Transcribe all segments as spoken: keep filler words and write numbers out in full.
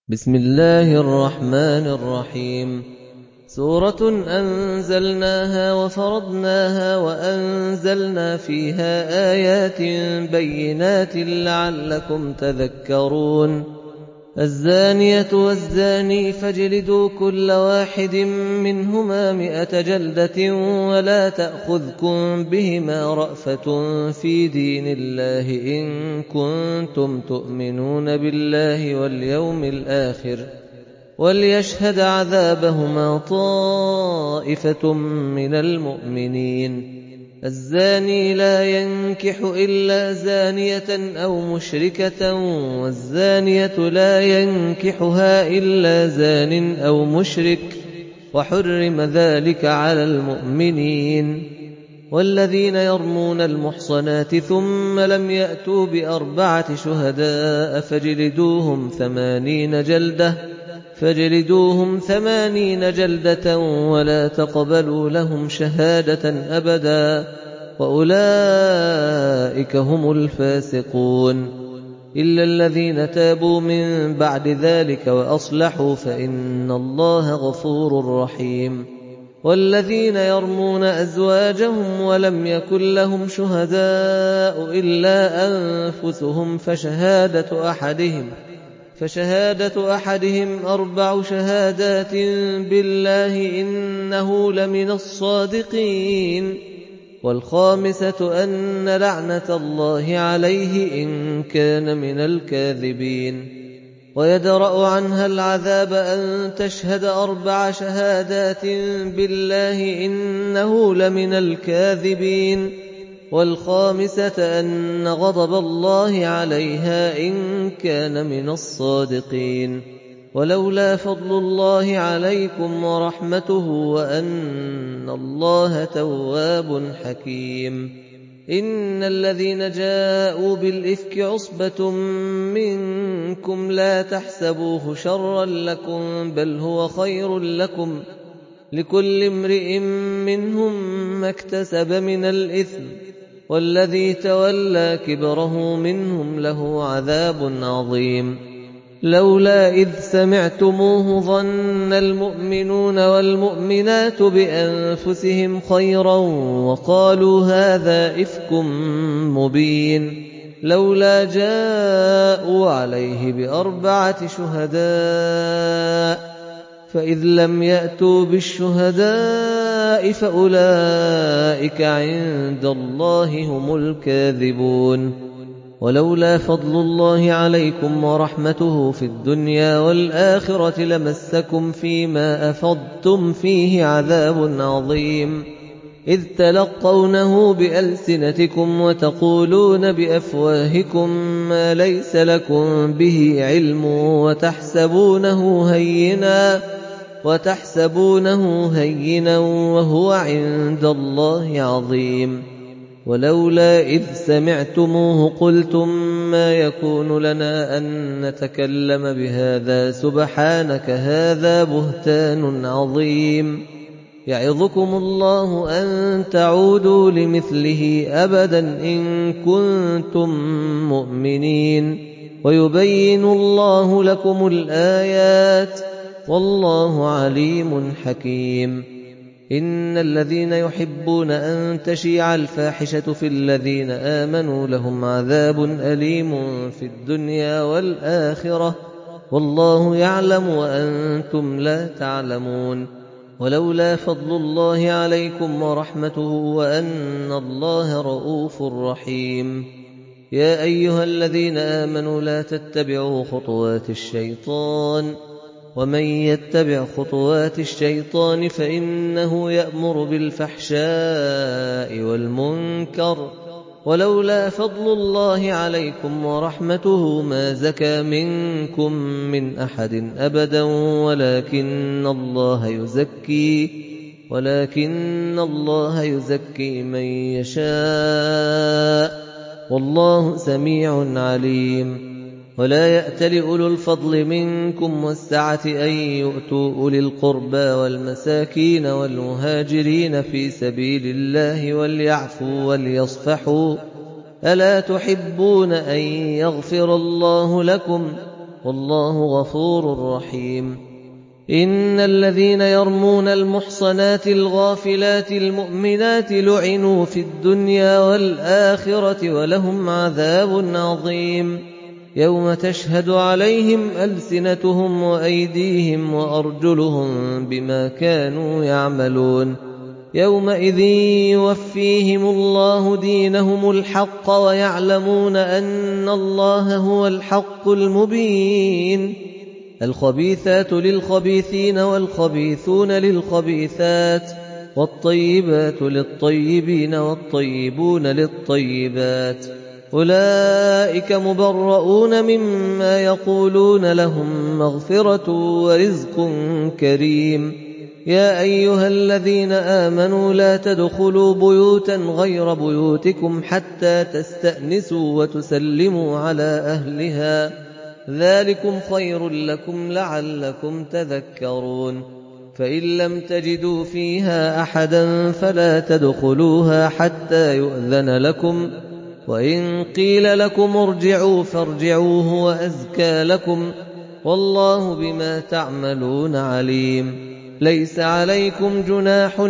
بسم الله الرحمن الرحيم. سورة أنزلناها وفرضناها وأنزلنا فيها آيات بينات لعلكم تذكرون. الزانية والزاني فاجلدوا كل واحد منهما مئة جلدة ولا تأخذكم بهما رأفة في دين الله إن كنتم تؤمنون بالله واليوم الآخر وليشهد عذابهما طائفة من المؤمنين. الزاني لا ينكح إلا زانية أو مشركة والزانية لا ينكحها إلا زان أو مشرك وحرم ذلك على المؤمنين. والذين يرمون المحصنات ثم لم يأتوا بأربعة شهداء فاجلدوهم ثمانين جلدة فاجلدوهم ثمانين جلدة ولا تقبلوا لهم شهادة أبدا وأولئك هم الفاسقون. إلا الذين تابوا من بعد ذلك وأصلحوا فإن الله غفور رحيم. والذين يرمون أزواجهم ولم يكن لهم شهداء إلا أنفسهم فشهادة أحدهم فشهادة أحدهم أربع شهادات بالله إنه لمن الصادقين. والخامسة أن لعنة الله عليه إن كان من الكاذبين. ويدرأ عنها العذاب أن تشهد أربع شهادات بالله إنه لمن الكاذبين. والخامسة أن غضب الله عليها إن كان من الصادقين. ولولا فضل الله عليكم ورحمته وأن الله تواب حكيم. إن الذين جاءوا بالإفك عصبة منكم لا تحسبوه شرا لكم بل هو خير لكم لكل امرئ منهم ما اكتسب من الإثم والذي تولى كبره منهم له عذاب عظيم. لولا إذ سمعتموه ظن المؤمنون والمؤمنات بأنفسهم خيرا وقالوا هذا إفك مبين. لولا جاءوا عليه بأربعة شهداء فإذ لم يأتوا بالشهداء فأولئك عند الله هم الكاذبون. ولولا فضل الله عليكم ورحمته في الدنيا والآخرة لمسكم فيما أفضتم فيه عذاب عظيم إذ تلقونه بألسنتكم وتقولون بأفواهكم ما ليس لكم به علم وتحسبونه هينا وتحسبونه هينا وهو عند الله عظيم. ولولا إذ سمعتموه قلتم ما يكون لنا أن نتكلم بهذا سبحانك هذا بهتان عظيم. يعظكم الله أن تعودوا لمثله أبدا إن كنتم مؤمنين ويبين الله لكم الآيات والله عليم حكيم. إن الذين يحبون أن تشيع الفاحشة في الذين آمنوا لهم عذاب أليم في الدنيا والآخرة والله يعلم وأنتم لا تعلمون. ولولا فضل الله عليكم ورحمته وأن الله رؤوف رحيم. يا أيها الذين آمنوا لا تتبعوا خطوات الشيطان ومن يتبع خطوات الشيطان فإنه يأمر بالفحشاء والمنكر. ولولا فضل الله عليكم ورحمته ما زكى منكم من أحد أبدا ولكن الله يزكي ولكن الله يزكي من يشاء والله سميع عليم. ولا يأتل أولو الفضل منكم والسعة أن يؤتوا أولي القربى والمساكين والمهاجرين في سبيل الله وليعفوا وليصفحوا ألا تحبون أن يغفر الله لكم والله غفور رحيم. إن الذين يرمون المحصنات الغافلات المؤمنات لعنوا في الدنيا والآخرة ولهم عذاب عظيم. يوم تشهد عليهم ألسنتهم وأيديهم وأرجلهم بما كانوا يعملون. يومئذ يوفيهم الله دينهم الحق ويعلمون أن الله هو الحق المبين. الخبيثات للخبيثين والخبيثون للخبيثات والطيبات للطيبين والطيبون للطيبات أولئك مبرؤون مما يقولون لهم مغفرة ورزق كريم. يا أيها الذين آمنوا لا تدخلوا بيوتا غير بيوتكم حتى تستأنسوا وتسلموا على أهلها ذلكم خير لكم لعلكم تذكرون. فإن لم تجدوا فيها أحدا فلا تدخلوها حتى يؤذن لكم وإن قيل لكم ارجعوا فارجعوا هو أزكى لكم والله بما تعملون عليم. ليس عليكم جناح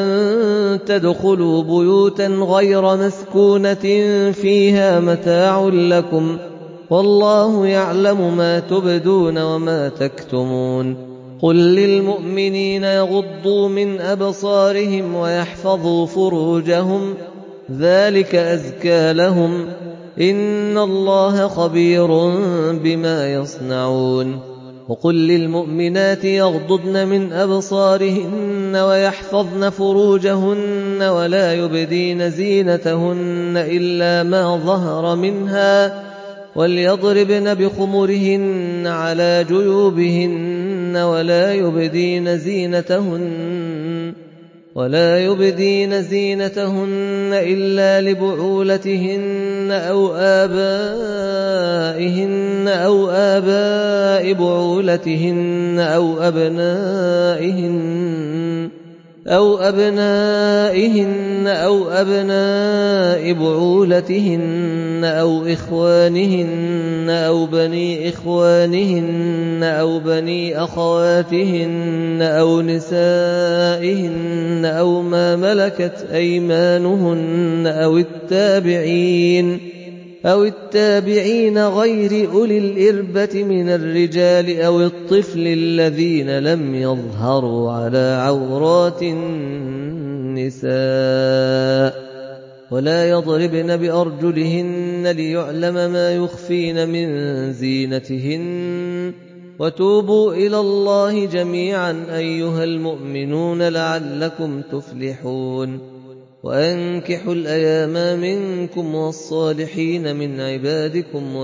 أن تدخلوا بيوتا غير مسكونة فيها متاع لكم والله يعلم ما تبدون وما تكتمون. قل للمؤمنين يغضوا من أبصارهم ويحفظوا فروجهم ذلك أزكى لهم إن الله خبير بما يصنعون. وقل للمؤمنات يغضضن من أبصارهن ويحفظن فروجهن ولا يبدين زينتهن إلا ما ظهر منها وليضربن بخمرهن على جيوبهن ولا يبدين زينتهن ولا يبدين زينتهن إلا لبعولتهن أو آبائهن أو آباء بعولتهن أو أبنائهن أو أبنائهن أو أبناء بعولتهن أو إخوانهن أو بني إخوانهن أو بني أخواتهن أو نسائهن أو ما ملكت أيمانهن أو التابعين أو التابعين غير أولي الإربة من الرجال أو الطفل الذين لم يظهروا على عورات النساء ولا يضربن بأرجلهن ليعلم ما يخفين من زينتهن وتوبوا إلى الله جميعا أيها المؤمنون لعلكم تفلحون. وأنكحوا الأيام منكم والصالحين من عبادكم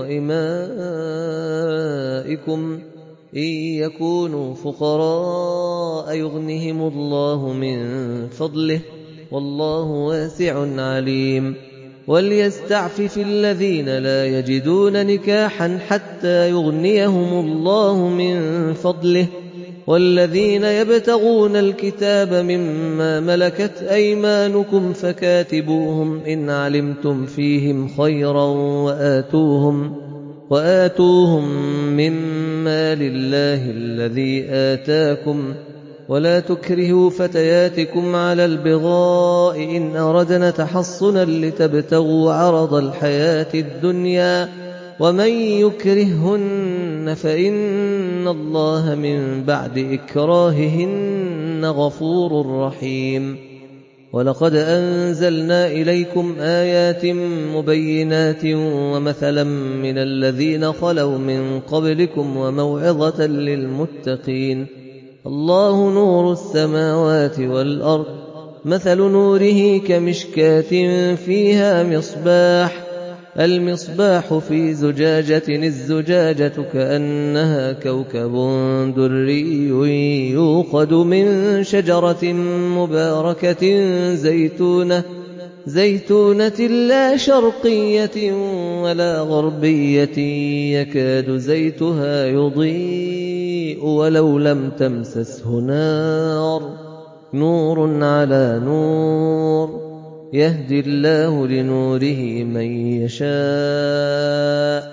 وإمائكم إن يكونوا فقراء يغنهم الله من فضله والله واسع عليم. وليستعفف الذين لا يجدون نكاحا حتى يغنيهم الله من فضله والذين يبتغون الكتاب مما ملكت أيمانكم فكاتبوهم إن علمتم فيهم خيرا وآتوهم, وآتوهم مما لله الذي آتاكم ولا تكرهوا فتياتكم على البغاء إن أردنا تحصنا لتبتغوا عرض الحياة الدنيا ومن يكرههن فإن الله من بعد إكراههن غفور رحيم. ولقد أنزلنا إليكم آيات مبينات ومثلا من الذين خلوا من قبلكم وموعظة للمتقين. الله نور السماوات والأرض مثل نوره كمشكاة فيها مصباح المصباح في زجاجة الزجاجة كأنها كوكب دري يوقد من شجرة مباركة زيتونة زيتونة لا شرقية ولا غربية يكاد زيتها يضيء ولو لم تمسسه نار نور على نور يهدي الله لنوره من يشاء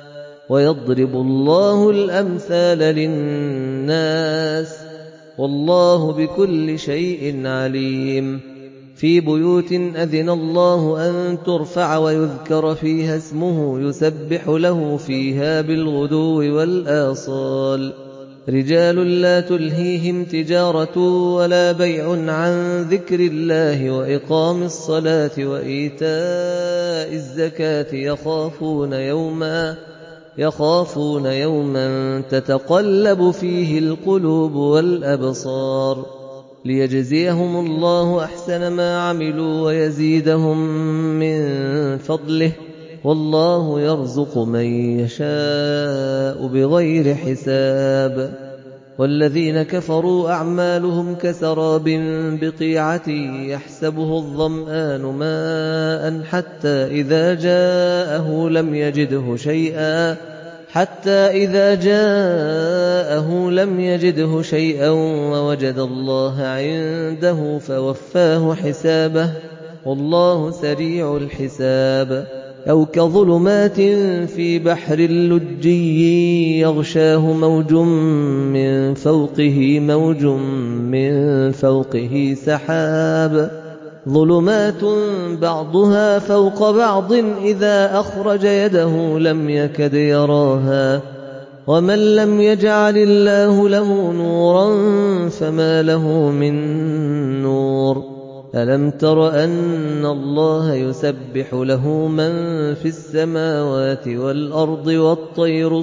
ويضرب الله الأمثال للناس والله بكل شيء عليم. في بيوت أذن الله أن ترفع ويذكر فيها اسمه يسبح له فيها بالغدو والآصال رجال لا تلهيهم تجارة ولا بيع عن ذكر الله وإقام الصلاة وإيتاء الزكاة يخافون يوما يخافون يوما تتقلب فيه القلوب والأبصار ليجزيهم الله أحسن ما عملوا ويزيدهم من فضله والله يرزق من يشاء بغير حساب. والذين كفروا أعمالهم كسراب بقيعة يحسبه الظمآن ماء حتى إذا جاءه لم يجده شيئا حتى إذا جاءه لم يجده شيئا ووجد الله عنده فوفاه حسابه والله سريع الحساب. أو كظلمات في بحر لجي يغشاه موج من فوقه موج من فوقه سحاب ظلمات بعضها فوق بعض إذا أخرج يده لم يكد يراها ومن لم يجعل الله له نورا فما له من نور. ألم تر أن الله يسبح له من في السماوات والأرض والطير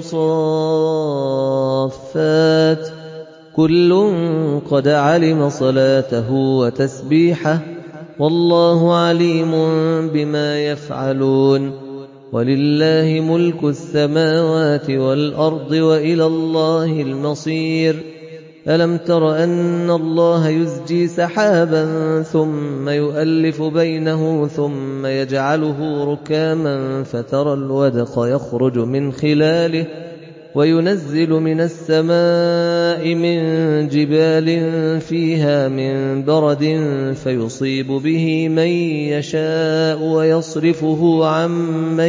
صافات كل قد علم صلاته وتسبيحه والله عليم بما يفعلون. ولله ملك السماوات والأرض وإلى الله المصير. ألم تر أن الله يزجي سحابا ثم يؤلف بينه ثم يجعله ركاما فترى الودق يخرج من خلاله وينزل من السماء من جبال فيها من برد فيصيب به من يشاء ويصرفه عن من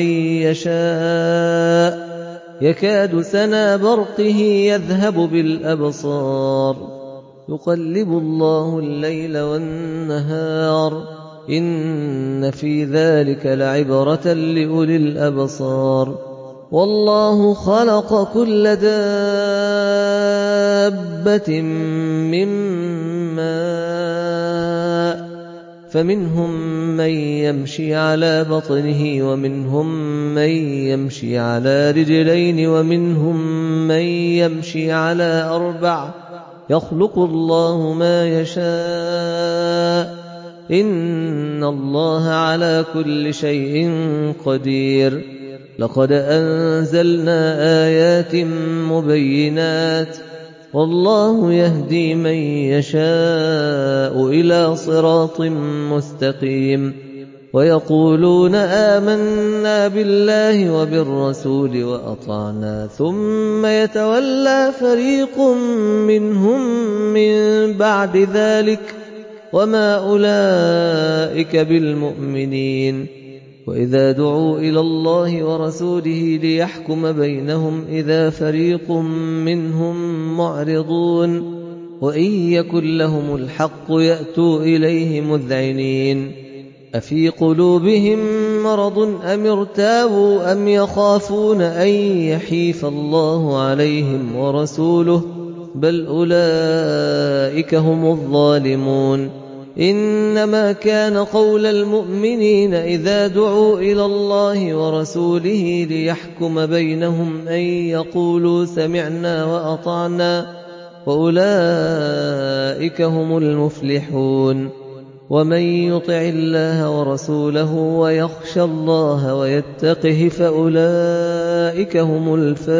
يشاء يكاد سنا برقه يذهب بالأبصار يقلب الله الليل والنهار إن في ذلك لعبرة لأولي الأبصار. والله خلق كل دابة من ماء فمنهم من يمشي على بطنه ومنهم من يمشي على رجلين ومنهم من يمشي على أربع يخلق الله ما يشاء إن الله على كل شيء قدير. لقد أنزلنا آيات مبينات والله يهدي من يشاء إلى صراط مستقيم. ويقولون آمنا بالله وبالرسول وأطعنا ثم يتولى فريق منهم من بعد ذلك وما أولئك بالمؤمنين. وإذا دعوا إلى الله ورسوله ليحكم بينهم إذا فريق منهم معرضون وإن يكن لهم الحق يأتوا إليه مذعنين. أفي قلوبهم مرض أم ارتابوا أم يخافون أن يحيف الله عليهم ورسوله بل أولئك هم الظالمون. إنما كان قول المؤمنين إذا دعوا إلى الله ورسوله ليحكم بينهم أن يقولوا سمعنا وأطعنا وأولئك هم المفلحون. ومن يطع الله ورسوله ويخشى الله ويتقه فأولئك هم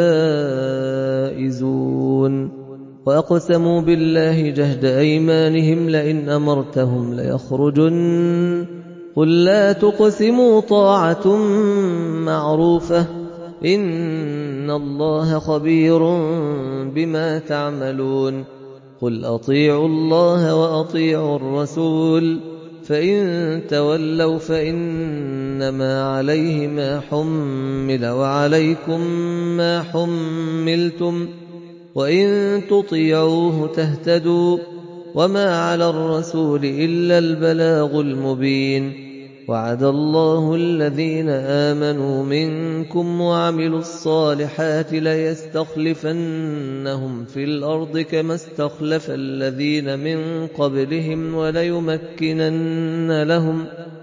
الفائزون. وأقسموا بالله جهد أيمانهم لئن أمرتهم ليخرجن قل لا تقسموا طاعة معروفة إن الله خبير بما تعملون. قل أطيعوا الله وأطيعوا الرسول فإن تولوا فإن إنما عليه ما حمل وعليكم ما حملتم وإن تطيعوه تهتدوا وما على الرسول إلا البلاغ المبين وعد الله الذين آمنوا منكم وعملوا الصالحات ليستخلفنهم في الأرض كما استخلف الذين من قبلهم وليمكنن لهم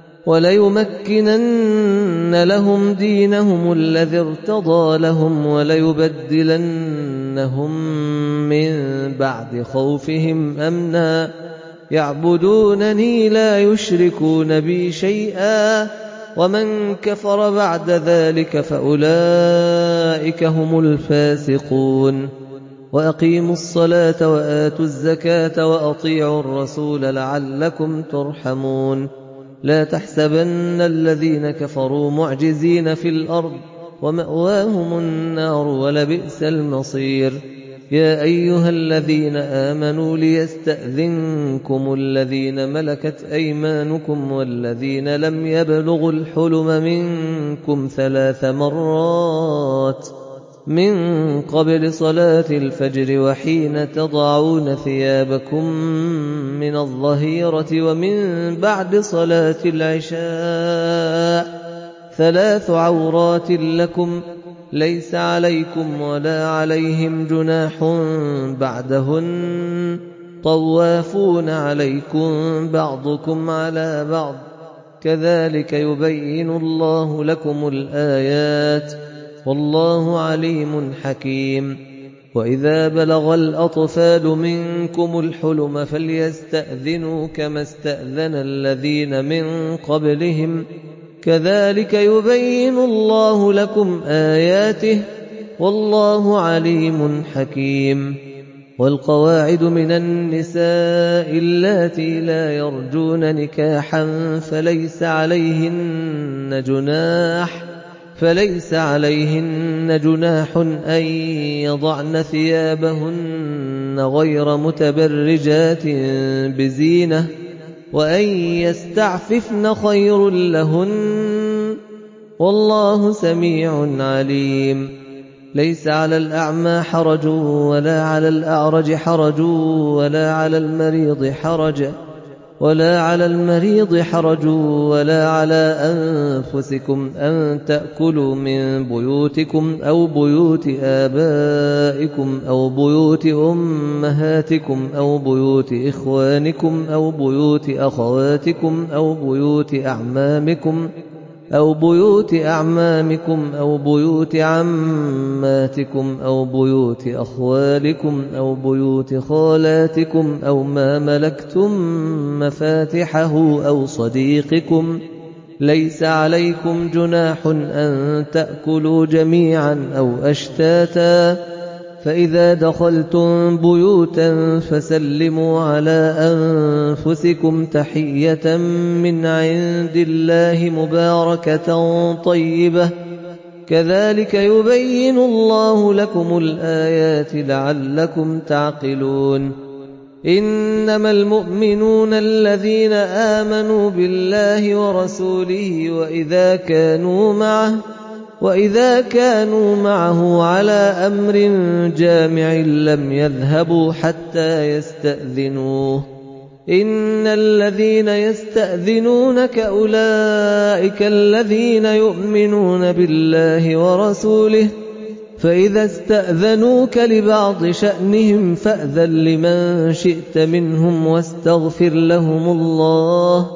وليمكنن لهم دينهم الذي ارتضى لهم وليبدلنهم من بعد خوفهم أمنا يعبدونني لا يشركون بي شيئا ومن كفر بعد ذلك فأولئك هم الفاسقون وأقيموا الصلاة وآتوا الزكاة وأطيعوا الرسول لعلكم ترحمون لا تحسبن الذين كفروا معجزين في الأرض ومأواهم النار ولبئس المصير يا أيها الذين آمنوا ليستأذنكم الذين ملكت أيمانكم والذين لم يبلغوا الحلم منكم ثلاث مرات من قبل صلاة الفجر وحين تضعون ثيابكم من الظهيرة ومن بعد صلاة العشاء ثلاث عورات لكم ليس عليكم ولا عليهم جناح بعدهن طوافون عليكم بعضكم على بعض كذلك يبين الله لكم الآيات والله عليم حكيم وإذا بلغ الأطفال منكم الحلم فليستأذنوا كما استأذن الذين من قبلهم كذلك يبين الله لكم آياته والله عليم حكيم والقواعد من النساء اللاتي لا يرجون نكاحا فليس عليهن جناح فليس عليهن جناح أن يضعن ثيابهن غير متبرجات بزينة وأن يستعففن خير لهن والله سميع عليم ليس على الأعمى حرج ولا على الأعرج حرج ولا على المريض حرج ولا على المريض حرج ولا على أنفسكم أن تأكلوا من بيوتكم أو بيوت آبائكم أو بيوت أمهاتكم أو بيوت إخوانكم أو بيوت أخواتكم أو بيوت أعمامكم أو بيوت أعمامكم أو بيوت عماتكم أو بيوت أخوالكم أو بيوت خالاتكم أو ما ملكتم مفاتحه أو صديقكم ليس عليكم جناح أن تأكلوا جميعا أو أشتاتا فإذا دخلتم بيوتا فسلموا على أنفسكم تحية من عند الله مباركة طيبة كذلك يبين الله لكم الآيات لعلكم تعقلون إنما المؤمنون الذين آمنوا بالله ورسوله وإذا كانوا معه وإذا كانوا معه على أمر جامع لم يذهبوا حتى يستأذنوه إن الذين يستأذنونك أولئك الذين يؤمنون بالله ورسوله فإذا استأذنوك لبعض شأنهم فأذن لمن شئت منهم واستغفر لهم الله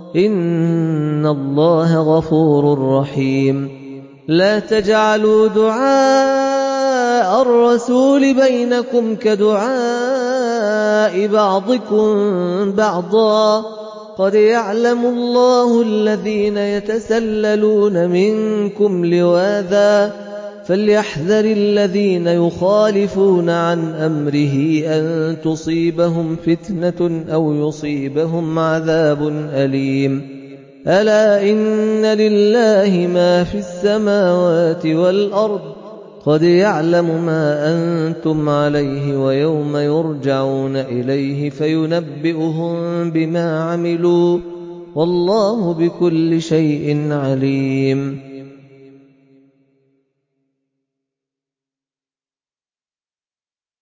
إن الله غفور رحيم لا تجعلوا دعاء الرسول بينكم كدعاء بعضكم بعضا قد يعلم الله الذين يتسللون منكم لواذا فليحذر الذين يخالفون عن أمره أن تصيبهم فتنة أو يصيبهم عذاب أليم ألا إن لله ما في السماوات والأرض قد يعلم ما أنتم عليه ويوم يرجعون إليه فينبئهم بما عملوا والله بكل شيء عليم